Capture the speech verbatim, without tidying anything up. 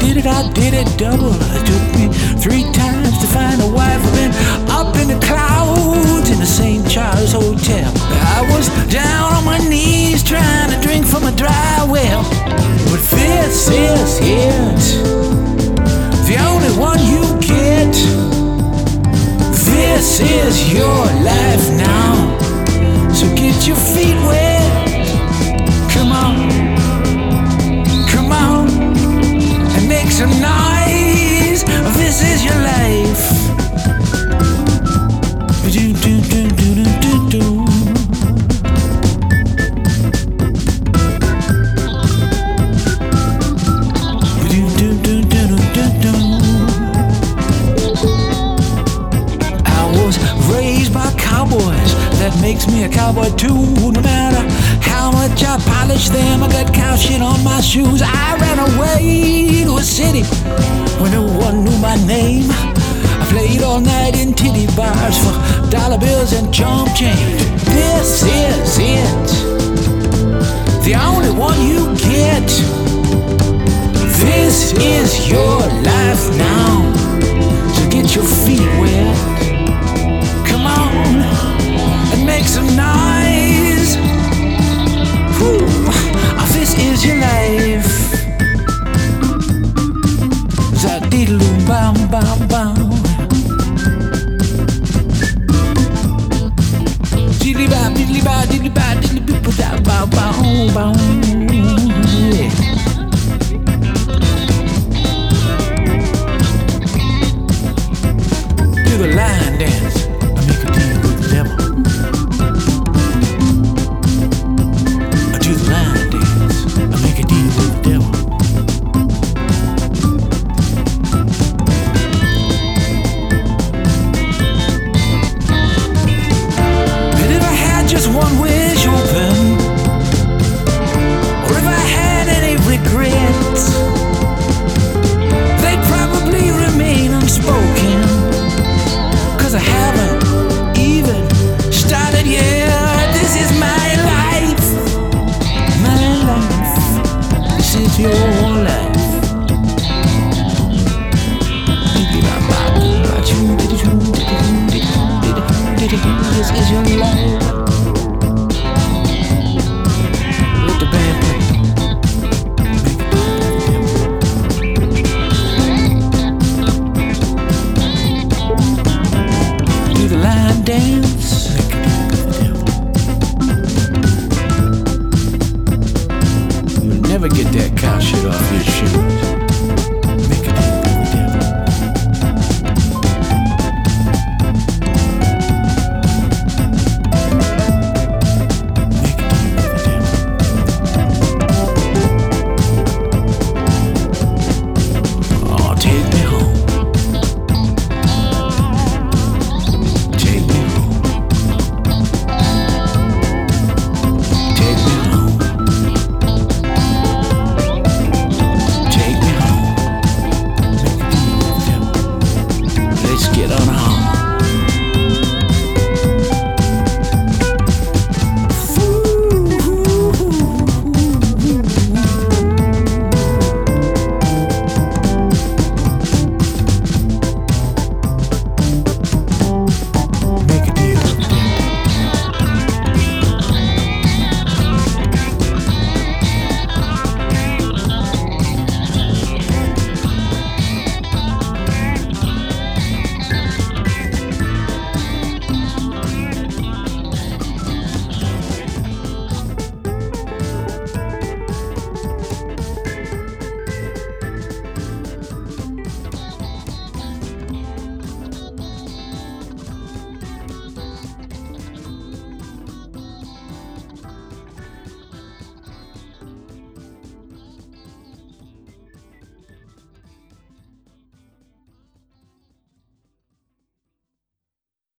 did it, I did it double. It took me three times to find a wife. I've been up in the clouds in the Saint Charles Hotel. I was down on my knees trying to drink from a dry well. But this is it, the only one you get. This is your life now, so get your feet wet. Come on, come on, and make some noise. This is your life. Do do do do do do. Raised by cowboys, that makes me a cowboy too. No matter how much I polish them, I got cow shit on my shoes. I ran away to a city where no one knew my name. I played all night in titty bars for dollar bills and chump change. This is it, the only one you get. This is your life now, so get your feet wet. Come on and make some noise. Whew. This is your life. Za-diddle-oo, bam, bam, bam. Diddly-bop, diddly-bop, diddly-bop, diddly-bop, bam, bam, bam. Yeah. Do the line dance. One wish open, or if I had any regrets, they'd probably remain unspoken, cause I haven't even started yet. This is my life, my life, this is your life. This is your life.